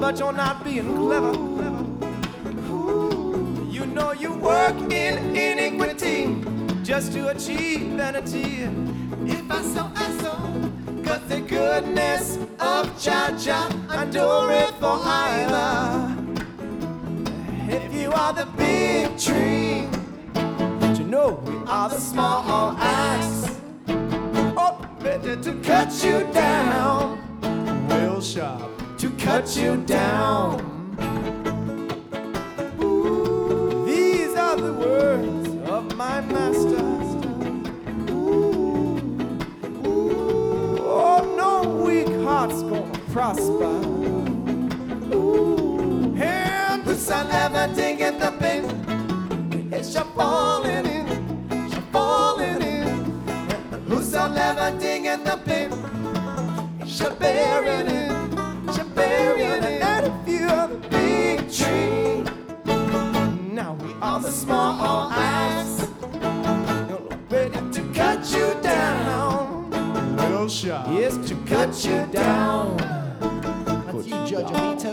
but you're not being clever. You know you work in iniquity just to achieve vanity. If I so, I so, 'cause the goodness of Jah adore it for either. If you are the big tree, but you know we are the small axe. Oh, ready to cut you down, real sharp, to cut you down. Ooh, these are the words of my master. Oh, no weak heart's gonna prosper. And the sun ever digging the pit, it's your falling in, you're falling in. Whosoever digging the pit, you're burying it, you're burying it. And if you're the big tree, now we are the small axe, ready to cut you down. Real sharp. Yes, to cut you down. That's you, Judge Alito.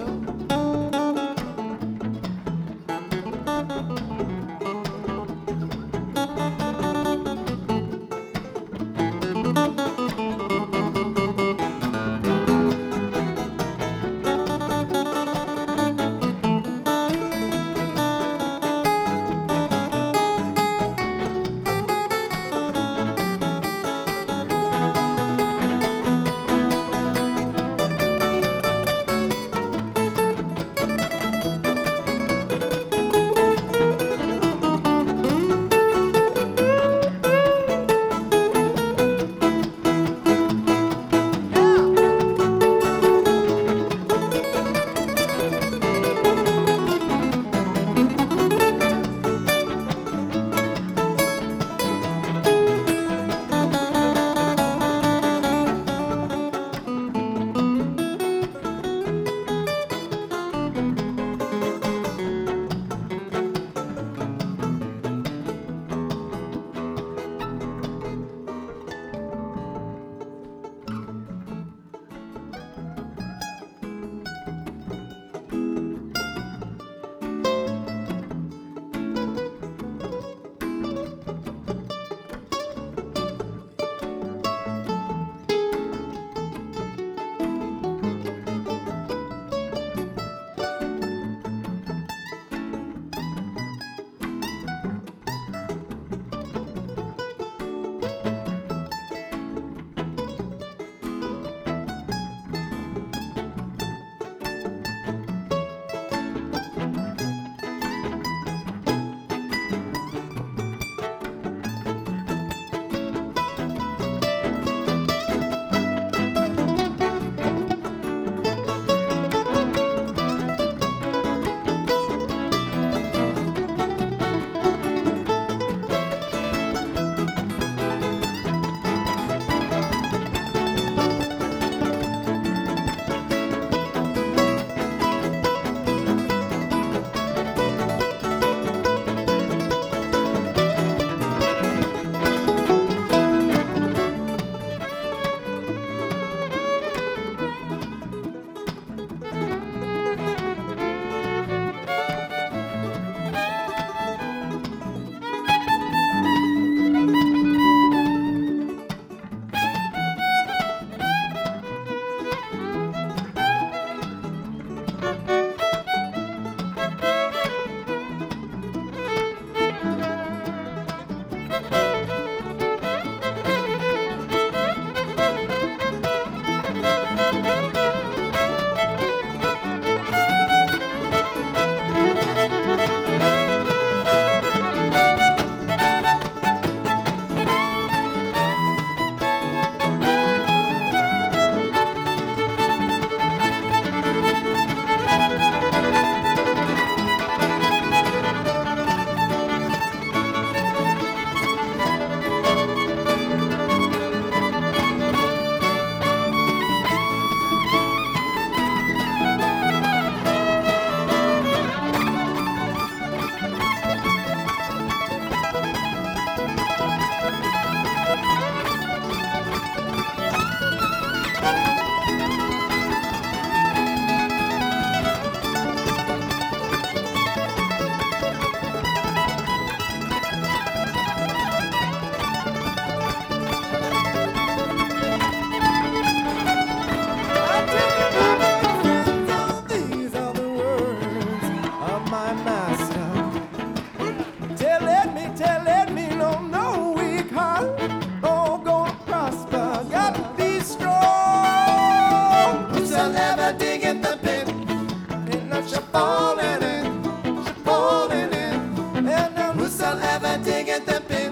at the pin.